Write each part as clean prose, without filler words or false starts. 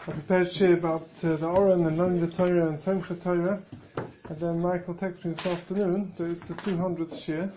I prepared share about the Oren and learning the Torah and Tomcha Torah, and then Michael texted me this afternoon that it's the 200th share,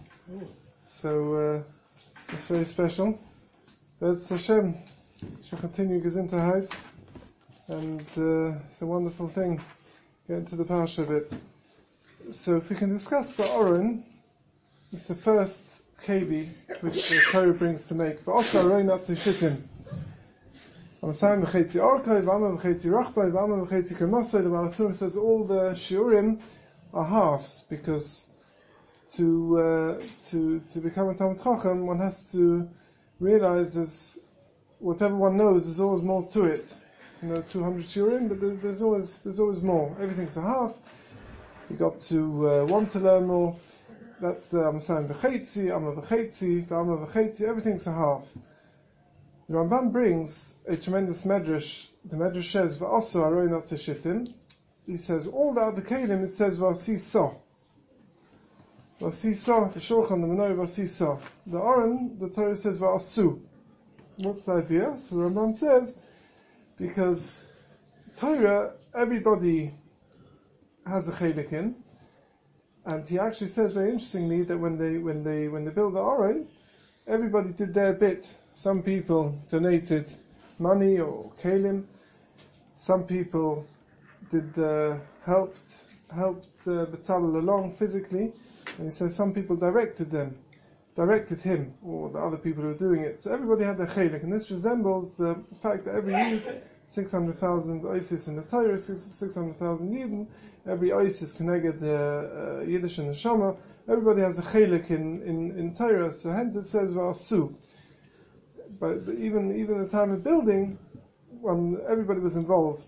so it's very special. Bez Hashem shall continue Gesundheit, and it's a wonderful thing. Get into the parsha a bit. So if we can discuss the Oren, it's the first kebi which the Torah brings to make. But also Oren not to shittim. I'm saying v'chetzi orkai, v'ama v'chetzi rachbai, v'ama v'chetzi kermasai. The Baal says all the shiurim are halves, because to become a Talmid Chacham, one has to realize there's whatever one knows, there's always more to it. 200 shiurim, but there's always more. Everything's a half. You got to want to learn more. That's the I'm saying v'chetzi, amma v'chetzi, v'ama v'chetzi. Everything's a half. The Rambam brings a tremendous medrash. The medrash says v'aso aroi not shiftim. He says all the other kelim it says v'asiso. V'asiso, the shulchan, the menorah v'asiso. The Oren, the Torah says v'asu. What's the idea? So the Rambam says because Torah everybody has a chelik in, and he actually says very interestingly that when they build the Oren, everybody did their bit. Some people donated money or kelim. Some people did helped Betzalel along physically, and he says some people directed him, or the other people who were doing it. So everybody had their chelik, and this resembles the fact that every Yid, 600,000 Isis in the Torah, 600,000 Yidden, every Isis connected the Yiddish and the Shama. Everybody has a chelik in Torah, so hence it says v'asu. But even at the time of building, when everybody was involved.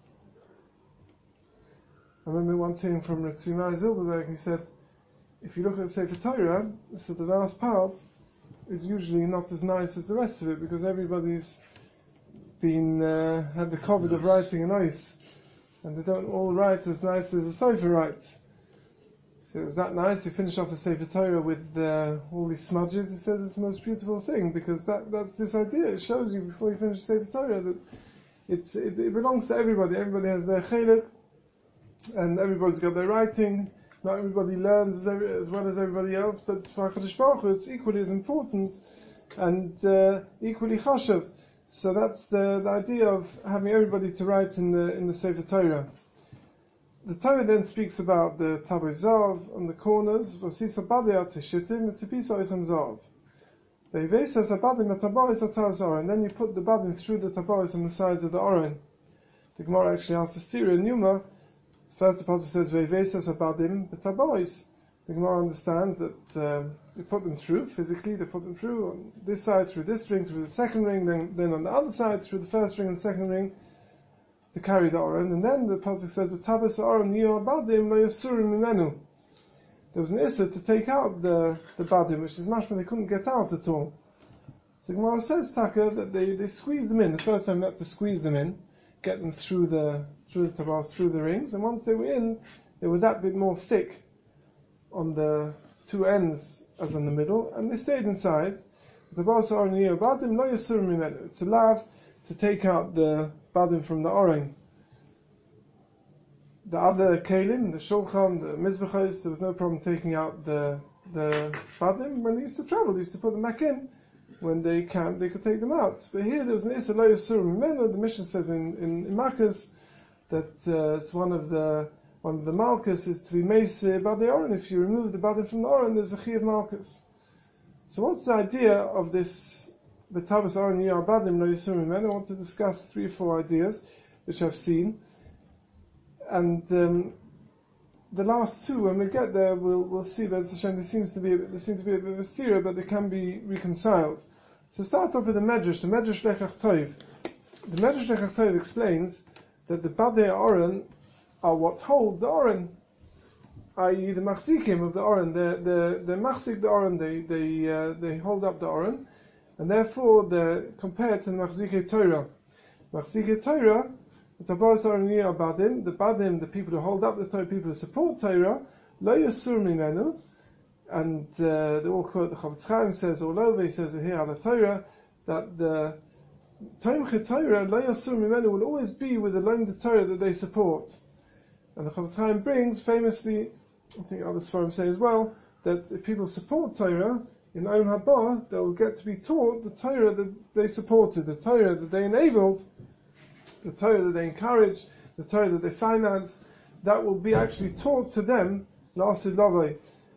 I remember once hearing from Tzvi Meir Zilberberg, he said, if you look at the Sefer Torah, so the last part is usually not as nice as the rest of it, because everybody's been had the COVID of writing in ice, and they don't all write as nice as the Sefer writes. So is that nice? You finish off the Sefer Torah with all these smudges. He says it's the most beautiful thing, because that's this idea. It shows you before you finish the Sefer Torah that it belongs to everybody. Everybody has their chelik, and everybody's got their writing. Not everybody learns as well as everybody else, but for HaKadosh Baruch Hu, it's equally as important and equally chashav. So that's the idea of having everybody to write in the Sefer Torah. The Torah then speaks about the Tabei Zav on the corners. V'sisa badei atzishitim, it's a piece of isam zav. Ve'ivesas abadim ataboris atzaz oren. Then you put the badim through the taboris on the sides of the oren. The Gemara actually asks the Stira in Yuma. First the pasuk says ve'ivesas abadim b'taboris. The Gemara understands that they put them through physically. They put them through on this side through this ring, through the second ring, then on the other side through the first ring and the second ring, to carry the Oren. And then the pasuk says, "B'tabas Oren yiyu abadim lo yasurim mimenu." There was an issa to take out the badim, which is mashma they couldn't get out at all. So Gemara says Taka that they squeezed them in. The first time they had to squeeze them in, get them through the tabas, through the rings, and once they were in, they were that bit more thick on the two ends as in the middle, and they stayed inside. B'tabas Oren yiyu abadim lo yasurim mimenu. It's allowed to take out the badim from the Oren. The other kelim, the shulchan, the mizbechos, there was no problem taking out the badim. When they used to travel, they used to put them back in. When they camped, they could take them out. But here there was an issa lo yasur mimenu. The mission says in Malkus that it's one of the Malkus is to be meis badei Oren. If you remove the badim from the Oren, there's a chi of Malkus. So what's the idea of this? B'tabas Oren yiyu abadim lo yasur mimenu. I want to discuss 3 or 4 ideas which I've seen, and the last 2, when we get there, we'll see. Be'ez Hashem, there seems to be a bit of a stira, but they can be reconciled. So start off with the Medrash Lechach Tov. The Medrash Lechach Tov explains that the badei Oren are what hold the Oren, i.e. the machzikim of the Oren. They machzik the Oren. They hold up the Oren. And therefore, they're compared to the Machzikei Torah. Machzikei Torah, the Taboris Oren yiyu abadim, the badim, the people who hold up the Torah, people who support Torah, lo yasur mimenu, and they all quote the Chofetz Chaim says all over. He says here on the Torah that the Toimche Torah lo yasur mimenu will always be with the learning the Torah that they support. And the Chofetz Chaim brings famously, I think other Sfarim say as well, that if people support Torah in Olam Haba, they will get to be taught the Torah that they supported, the Torah that they enabled, the Torah that they encouraged, the Torah that they financed. That will be actually taught to them la'asid lavai.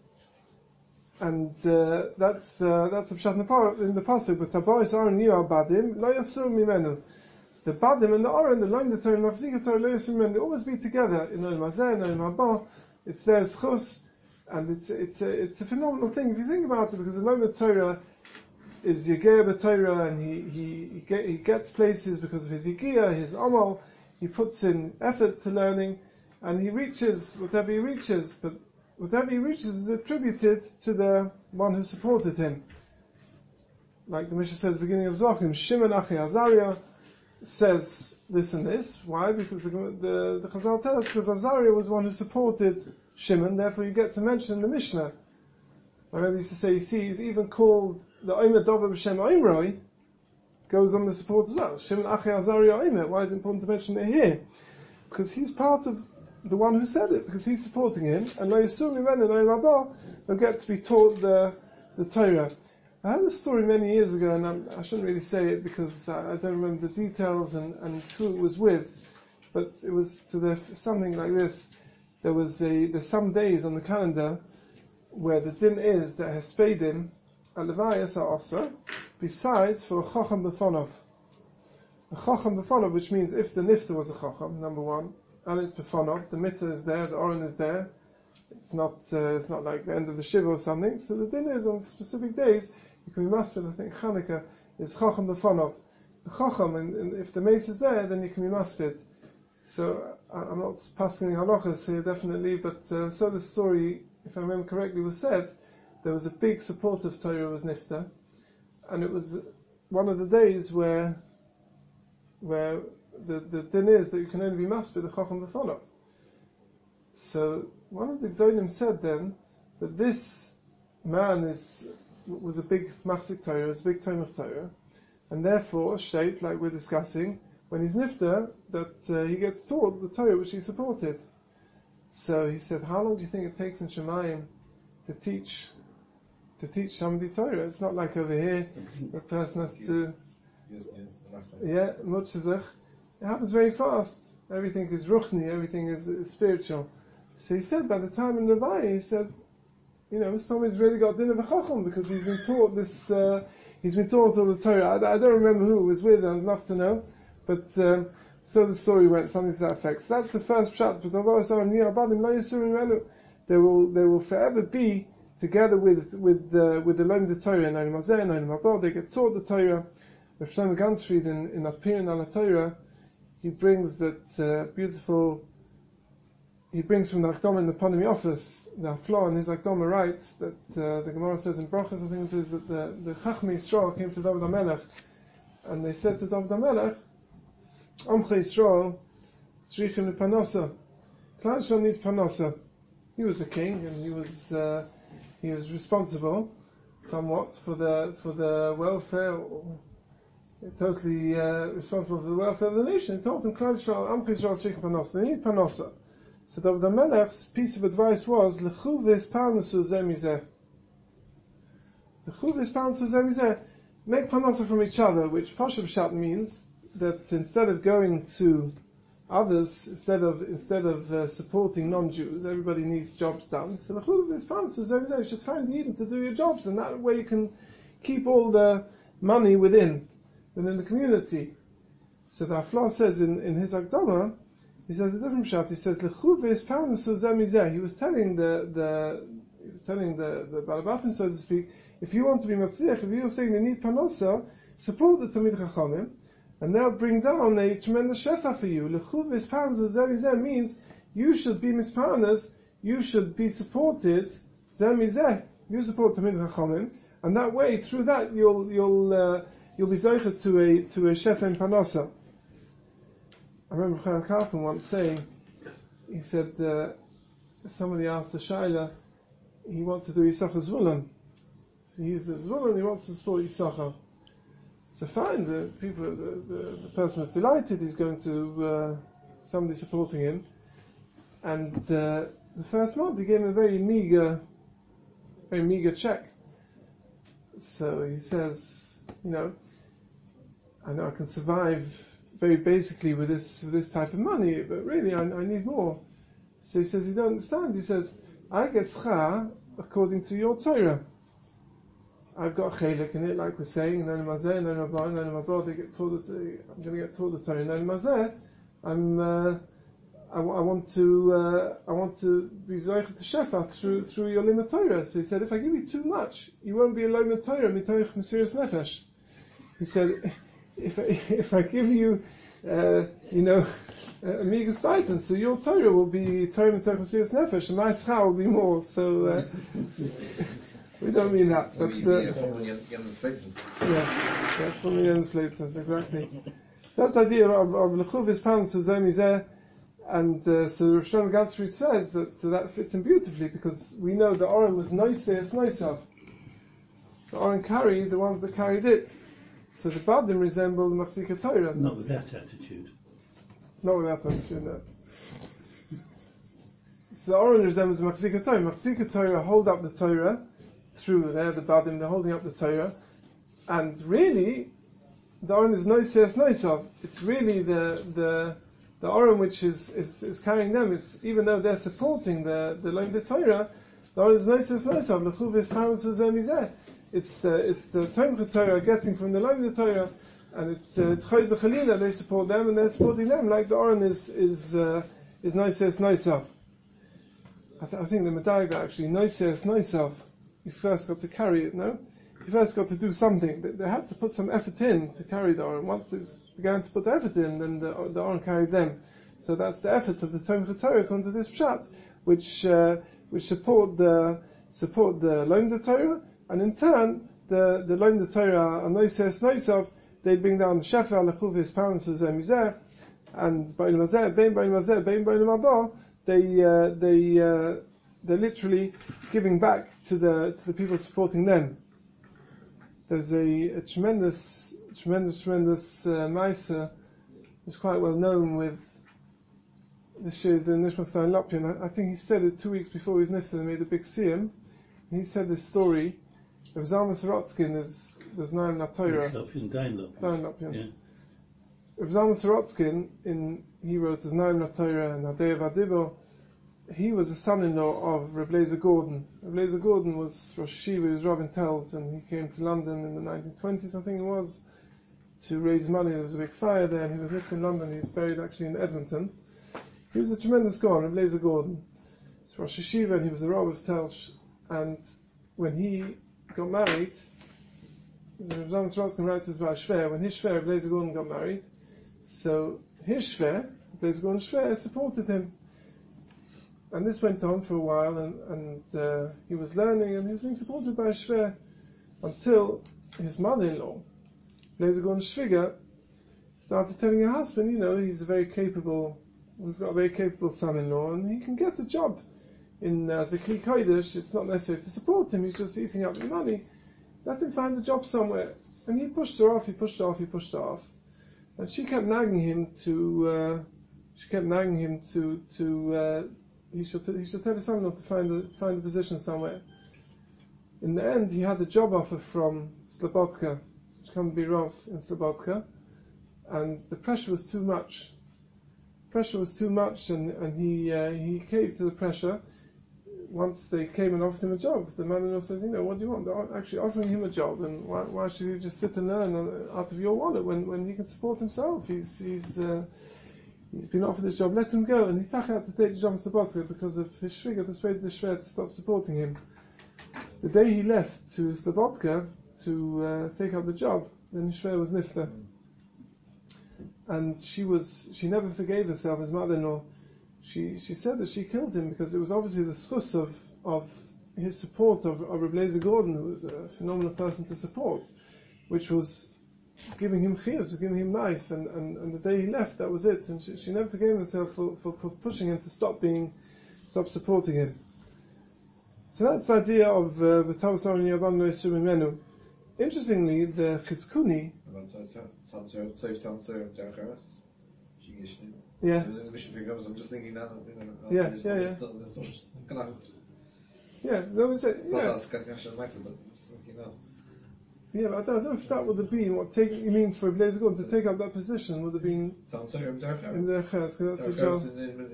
And that's the pshat in the pasuk. But tabois aron niyu badim lo yasur mimenu. The badim and the aron, the line, the Torah, machzik Torah lo yasur mimenu. They always be together in Olam Hazeh, in Olam Haba. It's their schus, and it's a phenomenal thing if you think about it, because the line of Torah is Yegeh b'Torah, and he gets places because of his Yegiyah, his Amal. He puts in effort to learning, and he reaches whatever he reaches. But whatever he reaches is attributed to the one who supported him. Like the Mishnah says, beginning of Zochim, Shimon Achi Azariah says this and this. Why? Because the Chazal tell us, because Azariah was one who supported Shimon, therefore you get to mention in the Mishnah. I remember used to say, you see, he's even called the Omer Dover B'Shem Oimroi, goes on the support as well. Shimon Achi Azariah Omer. Why is it important to mention it here? Because he's part of the one who said it, because he's supporting him, and lo yasur mimenu lo yirabah, they'll get to be taught the Torah. I heard this story many years ago, and I shouldn't really say it because I don't remember the details and who it was with, but it was something like this. There's some days on the calendar where the din is that hespedim alevayas are also, besides for a chacham b'fonov. A chacham b'fonov, which means if the nifta was a chacham, number one, and it's b'fonov, the mitzvah is there, the oren is there. It's not like the end of the shiva or something. So the din is on specific days you can be masbid. I think Chanukah is chacham b'fonov. The chacham, and if the mace is there, then you can be masbid. So I'm not passing halachas here definitely, but so the story, if I remember correctly, was said there was a big support of Torah was nifta, and it was one of the days where the din is that you can only be masbid the chacham b'fonov. So one of the Gdolim said then that this man was a big machzik Torah, was a big Tomach Torah, and therefore, state, like we're discussing, when he's nifta, that he gets taught the Torah which he supported. So he said, how long do you think it takes in Shemayim to teach somebody Torah? It's not like over here, the person has to, mutzizach. It happens very fast. Everything is ruchni, everything is spiritual. So he said, by the time in Levi, he said, Mr. Tommy's really got din of a chacham because he's been taught this. He's been taught all the Torah. I don't remember who it was with. I'd love to know, but so the story went, something to that effect. So that's the first pshat. They will forever be together with the learning the Torah in Olam Hazeh and Olam Haba. They get taught the Torah. Rav Shlomo Ganzfried in Apirin al Torah, he brings that beautiful. He brings from the Akdama in the Panami office, the Haflah, and his Akdama writes that the Gemara says in Brachas, I think it is, that the Chachmei Yisrael came to David HaMelech, and they said to David HaMelech, Amchei Yisrael, Tzrichim L'Panosa. Klal Yisrael needs Panosa. He was the king, and he was responsible somewhat for the welfare, totally responsible for the welfare of the nation. He told them, Klal Yisrael, Amchei Yisrael, Tzrichim Panosa. They need Panosa. So David HaMelech's piece of advice was, L'chu v'esparnasu zeh mizeh. L'chu v'esparnasu zeh mizeh. Make parnasa from each other, which Pashup Shat means that instead of going to others, instead of supporting non-Jews, everybody needs jobs done. So L'chu v'esparnasu zeh mizeh. You should find the Eden to do your jobs, and that way you can keep all the money within the community. So the Haflah says in his Akdama, he says a different shot. He says, "L'chu v'esparnasu zeh mizeh." He was telling the Balabatim, so to speak, if you want to be matzliach, if you're saying they need panosa, support the Talmid Chachamim, and they'll bring down a tremendous shefa for you. L'chu v'esparnasu zeh mizeh means you should be misparnas, you should be supported. Zeh mizeh, you support Talmid Chachamim, and that way, through that, you'll be zeicher to a shefa in panosa. I remember Chaim Kaufman once saying, he said, somebody asked the Shaila, he wants to do Yisachar Zvulun. So he's the Zvulun, he wants to support Yisachar. So fine, the person was delighted. He's going to somebody supporting him, and the first month he gave him a very meager check. So he says, I know I can survive very basically with this type of money, but really I need more. So he says, you don't understand. He says, I get schar according to your Torah. I've got a chelik in it, like we're saying, and then I'm going to get taught the Torah. And I want to be zoich to shefa through your limit Torah. So he said, if I give you too much, you won't be a limit Torah mitoich mesiras nefesh. He said, if I give you, a meager stipend, so your Torah will be Torah mitoich mesiras nefesh, and my schar will be more. So we don't mean that. But from Jens places. Yeah, from Jens places, exactly. That's the idea of lechuvis parents zeh. And so Rosh Hashanah Gadsfried says that fits in beautifully, because we know the Oren was noisav. The Oren carried the ones that carried it. So the Badim resemble the Machzika Torah. Not with that attitude. Not with that attitude, no. So the Oren resembles the Machzika Torah. Machzika Torah hold up the Torah through there, the Badim, they're holding up the Torah. And really, the Oren is noisav. It's really the Oren which is carrying them. It's, even though they're supporting the Torah, the Oren is noisav. Lechuvis parents zeh. It's the Tomcha Torah getting from the Torah, and it's Chayza Chalila. They support them, and they're supporting them. Like the Oren is noisav. I think the Medaiga actually noisav. You first got to carry it. No, you first got to do something. They had to put some effort in to carry the Oren. Once they began to put effort in, then the Oren carried them. So that's the effort of the Tomcha Torah according to this pshat, which support the Lomda Torah, and in turn the Lomda Torah and noisav, they bring down the shefa lechuvis parents mizeh, and ba'il mazeh, bein ba'il mazeh, bein ba'il mabah, they're literally giving back to the people supporting them. There's a tremendous Maisa, which is quite well known with this year's the Nishmas Stein Lopin. I think he said it 2 weeks before he was nifted and made a big siyum. And he said this story of Zalman Sorotskin, there's Naim Natorah. Dain Lopin. Of Zalman Sorotskin, he wrote as Naim Natorah and Hadei Vadibo. He was a son-in-law of Reb Lezer Gordon. Reb Lezer Gordon was Rosh Hashiva, he was Rav in Telz, and he came to London in the 1920s, I think it was, to raise money. There was a big fire there, and he was lived in London. He's buried actually in Edmonton. He was a tremendous guy, Reb Lezer Gordon. He was Rosh Hashiva, and he was the Rav of Telz. And when he got married, Reb Zalman Sorotskin writes this about Shver. When his Shver, Reb Lezer Gordon, got married, so his Shver, Reb Lezer Gordon's Shver, supported him. And this went on for a while, and he was learning, and he was being supported by Shver, until his mother-in-law, Lezer Gordon Shviga, started telling her husband, he's we've got a very capable son-in-law, and he can get a job in Zekli Kodesh. It's not necessary to support him, he's just eating up the money. Let him find a job somewhere. And he pushed her off, and she kept nagging him he should tell his son-in-law to find a position somewhere. In the end, he had a job offer from Slobodka, to come be Rav in Slobodka, and the pressure was too much. And he caved to the pressure. Once they came and offered him a job, the man-in-law says, what do you want? They're actually offering him a job, and why should he just sit and learn out of your wallet when he can support himself? He's been offered this job, let him go. And he took out to take the job in Slobodka because of his shviga, persuaded the Shver to stop supporting him. The day he left to Slobodka to take up the job, then his Shver was nifta. And she never forgave herself, his mother-in-law. She said that she killed him because it was obviously the schus of his support of Reb Lezer Gordon, who was a phenomenal person to support, which was giving him chiyus, giving him life, and the day he left, that was it. And she never forgave herself for pushing him to stop supporting him. So that's the idea of B'tavos Oren Yadam Lo Yisur Mimenu. interestingly, the Chizkuni, yeah. I'm just thinking that, Yeah. Yeah, that was it. Yeah, but I don't know if that would have been what it means for Blazer Gun to take up that position would have been in their Ches, because that's the job.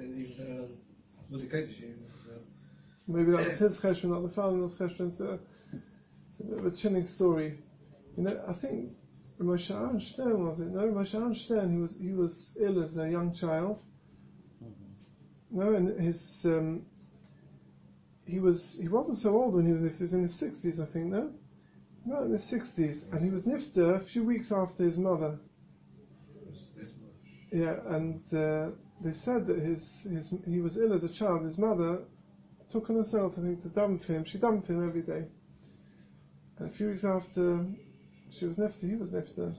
Maybe that was his Cheshvan, not the father's Cheshvan. It's a bit of a chilling story. I think Moshe Aaron Stern, was it? No, Moshe Aaron Stern, he was ill as a young child. No, and his he wasn't so old when he was in his 60s, I think. No, in his 60s, and he was nifter a few weeks after his mother. Yeah, and they said that he was ill as a child. His mother took on herself, I think, to daven for him. She davened for him every day. And a few weeks after she was nifter, he was nifter.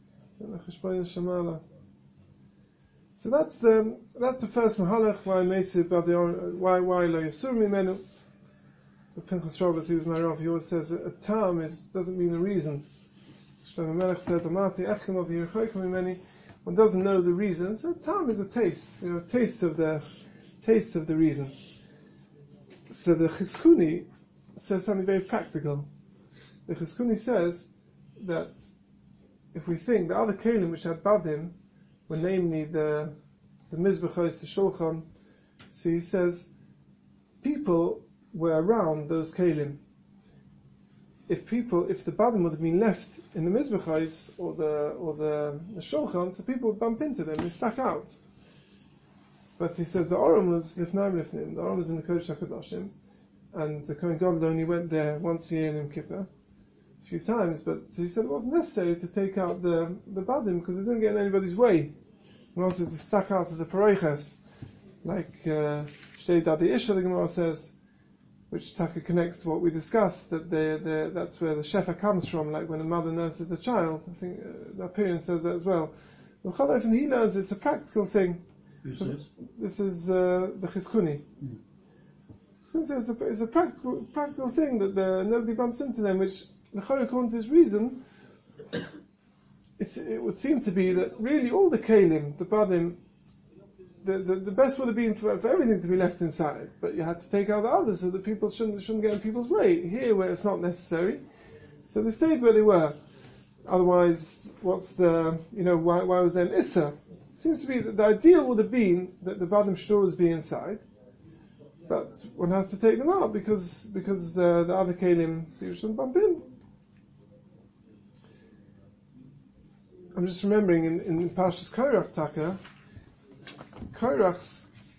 So that's the first mahalach why Meisib why lo Yisur Mimenu. The Pinchas Roberts, he was Ma'arav, he always says a tam doesn't mean a reason. Shlomo Melech said, Amati echem of Yeruchoikom Mimeni. One doesn't know the reason. So a tam is a taste, taste of the reason. So the Chizkuni says something very practical. The Chizkuni says that if we think the other kelim which had badim were namely the mizbachos, the shulchan, so he says people were around those kelim. If the badim would have been left in the mizbachos or the shulchan, so people would bump into them and stack out. But he says the Oram was lifnaim. The Oram was in the Kodesh HaKadoshim, and the Kohen Gadol only went there once a year in Yom Kippur, a few times. But he said it wasn't necessary to take out the badim because it didn't get in anybody's way. And also to stack out to the pareiches, like Shtei Dadi Isha, the Gemara says, which Taka connects to what we discussed, that that's where the shefa comes from, like when a mother nurses a child. I think the Apirian says that as well. And he learns it's a practical thing. Who says? This is the Chizkuni. Chizkuni says it's a practical thing that nobody bumps into them, which, according to his reason, it would seem to be that really all the kelim, the badim, the best would have been for everything to be left inside, but you had to take out the others so that people shouldn't get in people's way. Here, where it's not necessary, so they stayed where they were. Otherwise, what's why was there an Issa? Seems to be that the ideal would have been that the badim shores be inside, but one has to take them out because the other kelim people shouldn't bump in. I'm just remembering in Parshas Korach Taka, Korach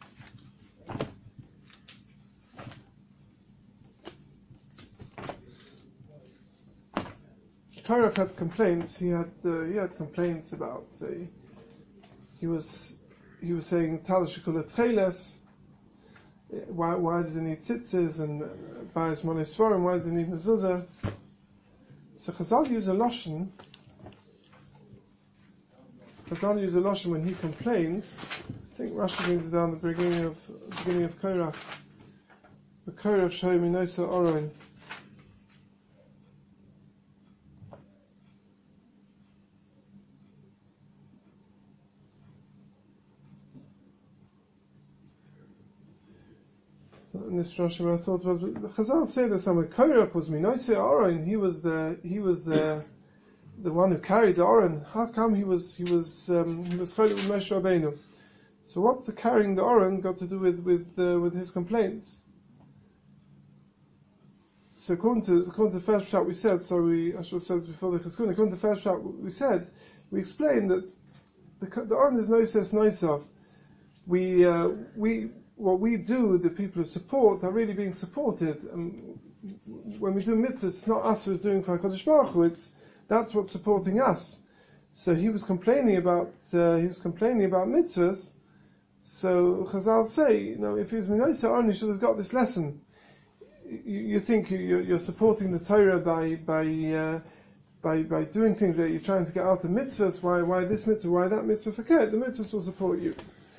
had complaints. He had complaints about. He was saying Talashikul Tcheles. Why does he need tzitzis and Bayis Mones Svarim? Why does he need mezuzah? So Chazal use a lashon. When he complains. I think Rashi brings it down at the beginning of Korach. The Korach Shoy Minosa Oron. In this Rashi, I thought was the Chazal say that somewhere Korach was Minosa Oron. He was the one who carried the Oron. How come he was chaylik with Moshe Rabbeinu? So what's the carrying the Oron got to do with his complaints? So according to the first shot we said, I should have said this before the Chizkuni. According to the first shot we explained that the Oron is noises noisav. What we do, the people who support, are really being supported. And when we do mitzvahs, it's not us who's doing for HaKadosh Baruch Hu, that's what's supporting us. So he was complaining about mitzvahs. So Chazal say, if he was Minosa Oron, he should have got this lesson. You think you're supporting the Torah by doing things that you're trying to get out of mitzvahs. Why this mitzvah? Why that mitzvah? Forget the mitzvahs will support you.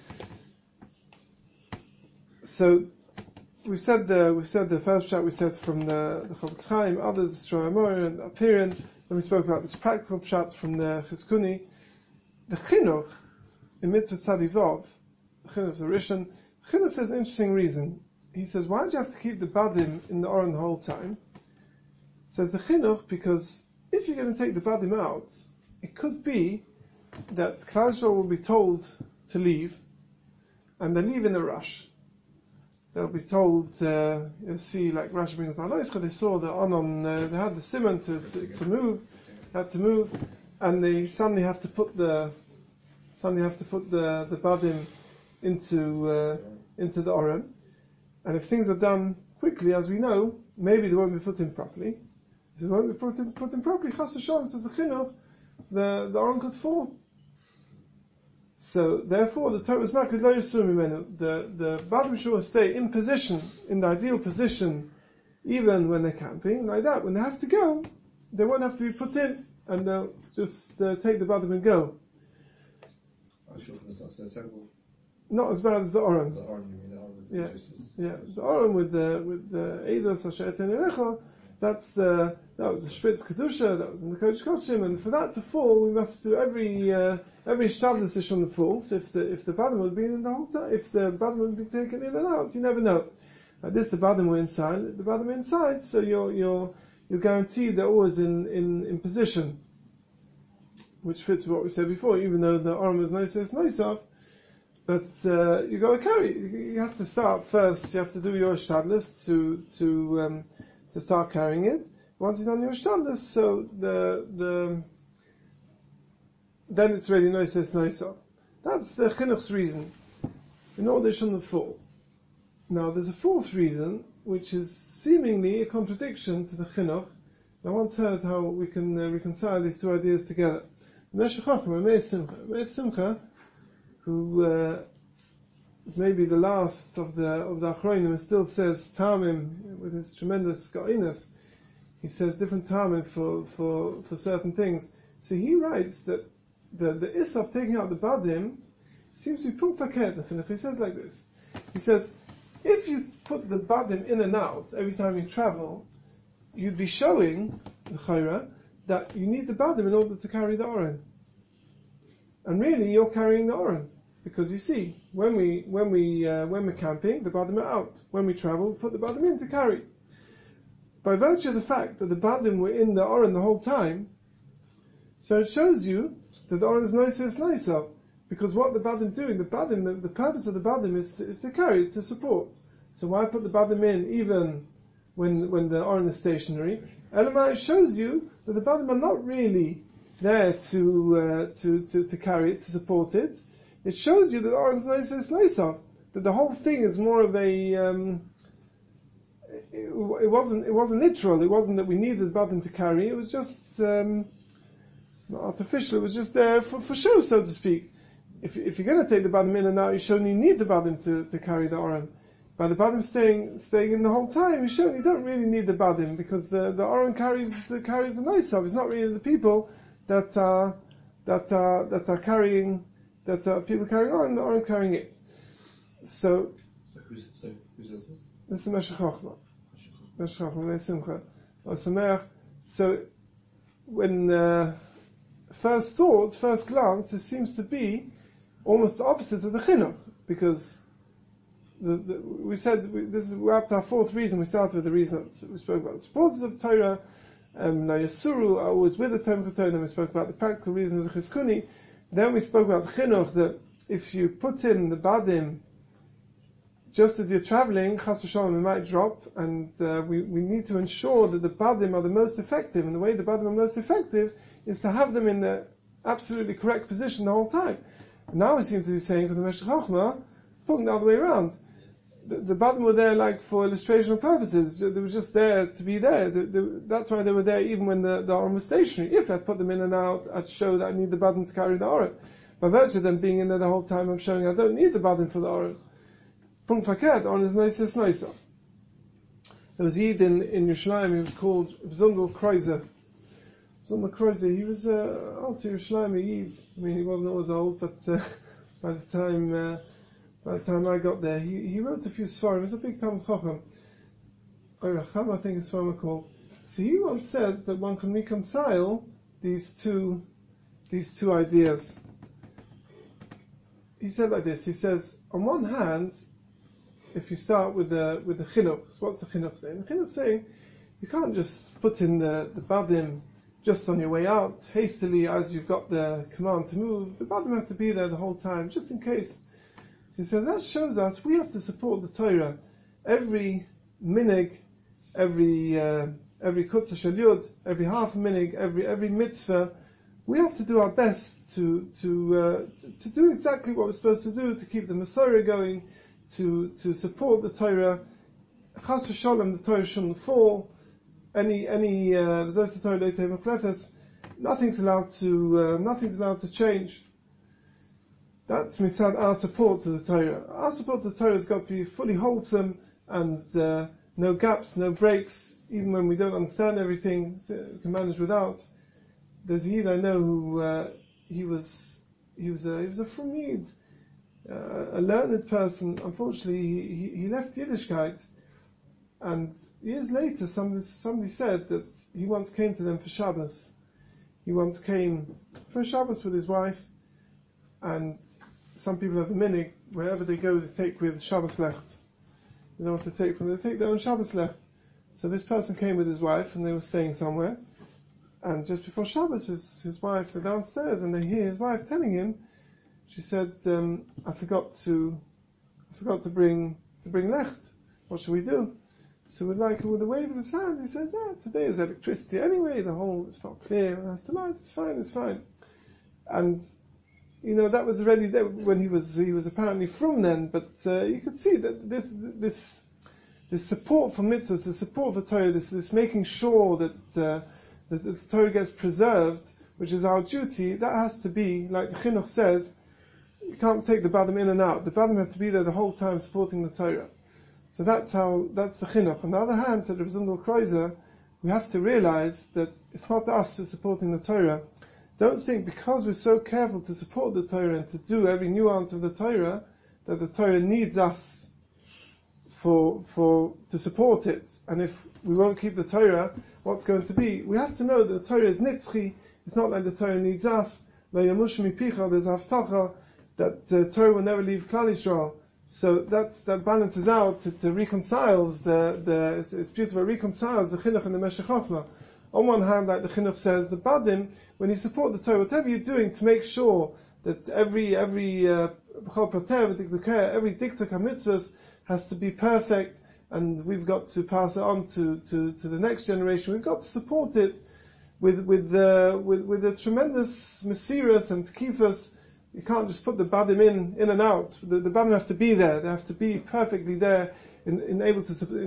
So we said the first shot we said from the Chofetz Chaim, others Shlomo Amor and Apirian Then we spoke about this practical pshat from the Chizkuni. The Chinuch, in Mitzvah Tzadivov, the Chinuch is a Rishon. Chinuch says an interesting reason. He says, why do you have to keep the badim in the Aron the whole time? Says the Chinuch, because if you're going to take the badim out, it could be that Klal Yisrael will be told to leave, and they leave in a rush. They'll be told, you'll see, like Rashi brings Ma'aloischa, they saw the Anon, they had the simon to move, had to move, and they suddenly have to put the badim into the Aron. And if things are done quickly, as we know, maybe they won't be put in properly. If they won't be put in properly, Chas v'Shalom, says the Chinuch, the Aron could fall. So therefore, the Torah is maked lo yisur mimenu. The badim should stay in position, in the ideal position, even when they're camping. Like that, when they have to go, they won't have to be put in, and they'll just take the badim and go. I'm sure it's not so terrible. Not as bad as the Aron. The Aron, you mean the Aron? Yeah. The Aron with the Eidos Asher Eten Erecha, that was the Shpitz Kedusha, that was in the Kodesh Kodshim, and for that to fall, we must do every Shtadlis ish on the fall. So if the badim would be in the whole time, if the badim would be taken in and out, you never know. Like this, the badim were inside, so you're guaranteed they're always in position, which fits what we said before. Even though the Aron was noisaf, but you got to carry. You have to start first. You have to do your Shtadlis to start carrying it. Once you've done your Shtadlis, so then it's really noisaf. That's the Chinuch's reason. In order they shouldn't fall. Now there's a fourth reason, which is seemingly a contradiction to the Chinuch. I once heard how we can reconcile these two ideas together. Meshech Chochmah, Meir Simcha, who is maybe the last of the Achronim, and still says Tamim with his tremendous Ga'inus. He says different Tamim for certain things. So he writes that the Issa of taking out the Badim seems to be Pum Faket. He says like this. He says, if you put the Badim in and out every time you travel, you'd be showing, the Chayra, that you need the Badim in order to carry the Aron. And really, you're carrying the Aron. Because you see, when we're camping, the badim are out. When we travel, we put the badim in to carry. By virtue of the fact that the badim were in the Aron the whole time, so it shows you that the Aron is noisaf. Because what the badim doing, the purpose of the badim is to carry, to support. So why put the badim in even when the Aron is stationary? Elamai shows you that the badim are not really there to carry it, to support it. It shows you that the Aron is noisaf. That the whole thing is more of a it wasn't literal. It wasn't that we needed the badim to carry. It was just not artificial. It was just there for show, so to speak. If you're going to take the badim in and out, you surely need the badim to carry the Aron. By the badim staying in the whole time, you surely don't really need the badim, because the Aron carries the noisaf. It's not really the people that are carrying, people carrying on, and the Aron carrying it. So who says this? This is Meshech Chochmah. Meshech Chochmah, Meir Simcha. So when first glance, it seems to be almost the opposite of the Chinuch, because we said we're up to our fourth reason. We started with the reason that we spoke about the supporters of Torah. Now Yasuru are always with the Torah. Then we spoke about the practical reason of the Chizkuni. Then we spoke about the Chinuch, that if you put in the badim just as you're traveling, Chas v'Shalom, it might drop, and we need to ensure that the badim are the most effective. And the way the badim are most effective is to have them in the absolutely correct position the whole time. Now we seem to be saying for the Meshech Chochmah, talking the other way around. The badim were there like for illustrational purposes. They were just there to be there. That's why they were there even when the Aron was stationary. If I'd put them in and out, I'd show that I need the badim to carry the Aron. By virtue of them being in there the whole time, I'm showing I don't need the badim for the Aron. Punkt verkehrt, Aron is nicer. There was a Yid in Yerushalayim, he was called Zundel Kreuzer. Zundel Kreuzer, he was old to Yerushalayim Yid. I mean, he wasn't always old, but by the time I got there, he wrote a few svarim. He was a big Talmud Chacham. I think his svarim are called. So he once said that one can reconcile these two ideas. He said like this. He says, on one hand, if you start with the chinuch, so what's the chinuch saying? The chinuch saying you can't just put in the badim just on your way out hastily as you've got the command to move. The badim have to be there the whole time, just in case. So he says that shows us we have to support the Torah. Every minig, every kutzah shel yud, every half minig, every mitzvah, we have to do our best to do exactly what we're supposed to do, to keep the Masorah going, to support the Torah. Chas v'sholem, the Torah shouldn't fall. Nothing's allowed to change. That's mitzad our support to the Torah. Our support to the Torah has got to be fully wholesome and no gaps, no breaks. Even when we don't understand everything, so we can manage without. There's a Yid I know who he was a Frumid, a learned person. Unfortunately, he left Yiddishkeit, and years later, somebody said that he once came to them for Shabbos. He once came for a Shabbos with his wife, and some people have a minhag, wherever they go, they take with Shabbos lecht. They don't want to take from them, they take their own Shabbos lecht. So this person came with his wife, and they were staying somewhere. And just before Shabbos, his wife, they're downstairs, and they hear his wife telling him. She said, "I forgot to bring lecht. What should we do?" So with a wave of his hand, he says, "Today is electricity anyway. It's not clear. It has to light. It's fine." And that was already there when he was apparently from then. But you could see that this support for mitzvahs, the support for Torah, this making sure that the Torah gets preserved, which is our duty, that has to be, like the Chinuch says, you can't take the badim in and out. The badim have to be there the whole time supporting the Torah. So that's the Chinuch. On the other hand, said Reb Zundel Kreuzer, we have to realize that it's not us who's supporting the Torah. Don't think because we're so careful to support the Torah and to do every nuance of the Torah, that the Torah needs us to support it. And if we won't keep the Torah, what's going to be? We have to know that the Torah is nitzchi. It's not like the Torah needs us. Lo yamush mipicha, there's haftacha that the Torah will never leave Klal Yisrael. So that balances out. It reconciles it's beautiful. It reconciles the chinuch and the meshech chochmah. On one hand, like the chinuch says, the badim, when you support the Torah, whatever you're doing to make sure that every diktuk mitzvahs has to be perfect, and we've got to pass it on to the next generation. We've got to support it with a tremendous mesirus and tkifas. You can't just put the badim in and out. The badim have to be there. They have to be perfectly there, enable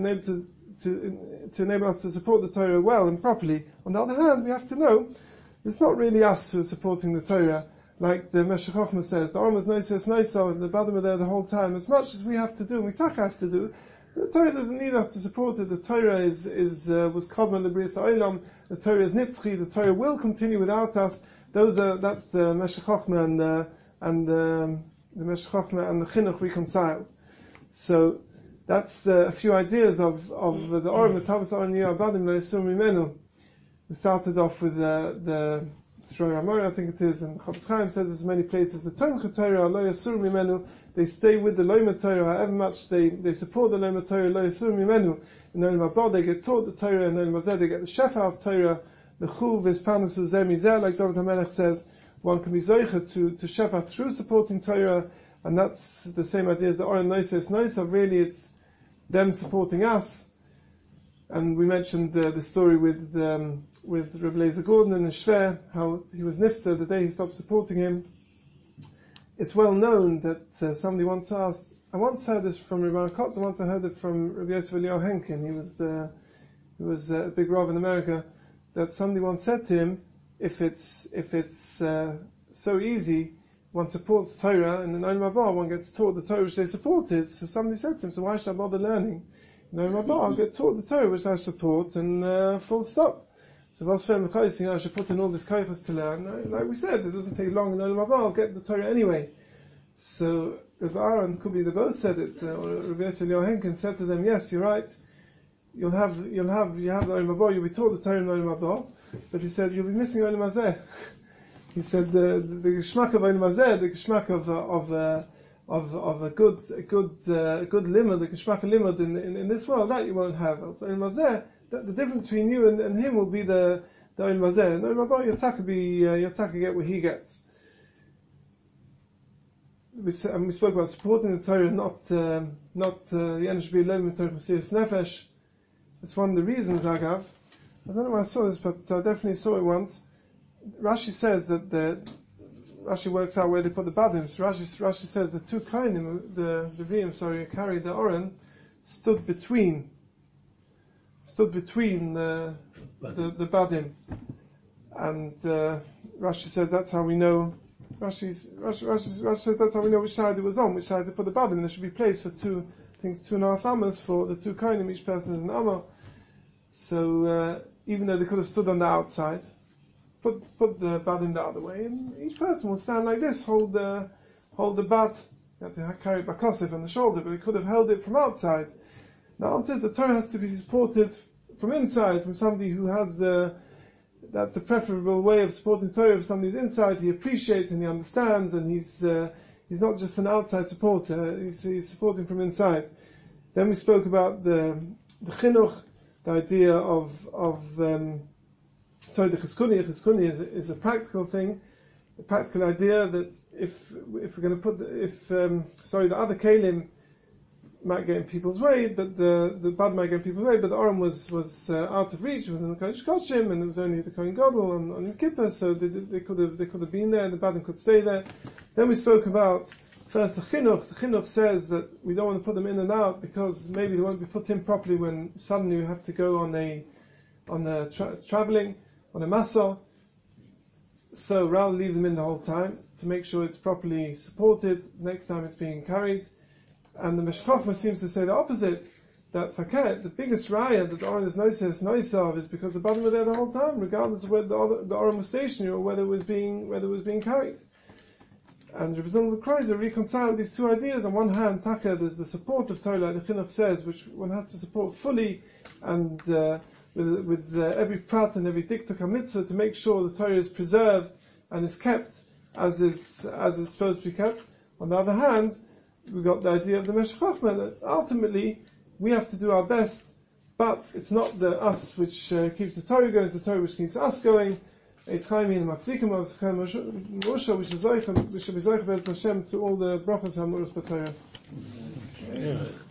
to enable us to support the Torah well and properly. On the other hand, we have to know it's not really us who are supporting the Torah. Like the Meshech Chochmah says, the Oram is noiso, and the badim are there the whole time. As much as we have to do, we have to do, the Torah doesn't need us to support it. The Torah was kodman lebrias ha'olam. The Torah is nitzchi. The Torah will continue without us. That's the Meshech Chochmah and the Meshech Chochmah and the Chinuch reconciled. So that's a few ideas of the Oram, the Tavas Oram Yiyah Badim Le'Yisur Mimenu. We started off with the Shroi Amora, I think it is, and Chofetz Chaim says there's many places. The Tomchei Torah Lo Yasur Mimenu, they stay with the Loimer Torah, however much they support the Loimer Torah Lo Yasur Mimenu. In Olam Haba they get taught the Torah, and in Olam Hazeh they get the Shefa of Torah. The Chuv is Parnasu Zeh Mizeh, like David HaMelech says. One can be Zoicha to Shefa through supporting Torah, and that's the same idea as the Oren Noisos. Really it's them supporting us. And we mentioned the story with Reb Eliezer Gordon and the Shver, how he was nifter the day he stopped supporting him. It's well known that somebody once asked, I once heard this from Rabbi Kot, once I heard it from Rabbi Yosef Eliyahu Henkin, he was a big Rav in America, that somebody once said to him, if it's so easy, one supports Torah, and in Olam Haba one gets taught the Torah which they supported. So somebody said to him, so why should I bother learning? In Olam Haba I'll get taught the Torah which I support, and full stop. So I should put in all this kaichas to learn. Like we said, it doesn't take long in Olam Haba, I'll get the Torah anyway. So Rav Aaron Kubi, they both said it, or Rav Yosef Eliyahu Henkin said to them, yes, you're right. you have the Olam Haba, you'll be taught the Torah in the Olam Haba, but he said you'll be missing Olam Hazeh. He said the geschmack of Olam Hazeh, the geschmack of a good limud, the geschmack of limud in this world, that you won't have. So Olam Hazeh, the difference between you and him will be the Olam Hazeh. And Olam Haba, your taka get what he gets. We spoke about supporting the Torah, not the Yenush B'Elohim Torah Mesiras Nefesh. It's one of the reasons I don't know where I saw this, but I definitely saw it once. Rashi says that Rashi works out where they put the badim. So Rashi says the two kainim, the Revi'im, carried the Oren, stood between the badim, and Rashi says that's how we know. Rashi says that's how we know which side it was on, which side they put the badim. There should be place for 2.5 amas for the two kainim. Each person is an amma. So even though they could have stood on the outside, put the badim the other way, and each person would stand like this, hold the bat. You have to carry it by kosef on the shoulder, but they could have held it from outside. The answer is the Torah has to be supported from inside, from somebody who has that's the preferable way of supporting Torah. If somebody's inside, he appreciates and he understands, and he's not just an outside supporter. He's supporting from inside. Then we spoke about the chinuch, the idea of the chizkuni. Chizkuni is a practical thing, a practical idea that if we're going to put the other kelim might get in people's way, but the bad might get in people's way, but the Aron was out of reach within the Kodesh Kodshim, and it was only the Kohen Gadol on Yom Kippur, so they could have been there, and the badim could stay there. Then we spoke about first the chinuch. The chinuch says that we don't want to put them in and out because maybe they won't be put in properly when suddenly you have to go on traveling on a masa. So rather leave them in the whole time to make sure it's properly supported next time it's being carried. And the Meshech seems to say the opposite, that faket, the biggest raya that the Aron is noisav is because the badim were there the whole time, regardless of whether the Aron was stationary or whether it was being carried. And Rebbe Zalman Kreiser reconciled these two ideas. On one hand, taka, there's the support of Torah, like the Chinuch says, which one has to support fully, and with every prat and every diktuk mitzvah to make sure the Torah is preserved and is kept as it's supposed to be kept. On the other hand, we've got the idea of the Meshech Chochmah, that ultimately we have to do our best, but it's not the us which keeps the Torah going, it's the Torah which keeps us going. It's Chaim in Maksikim of Moshe, which should be Zoich Bez Hashem to all the brachos HaMurus B'Torah.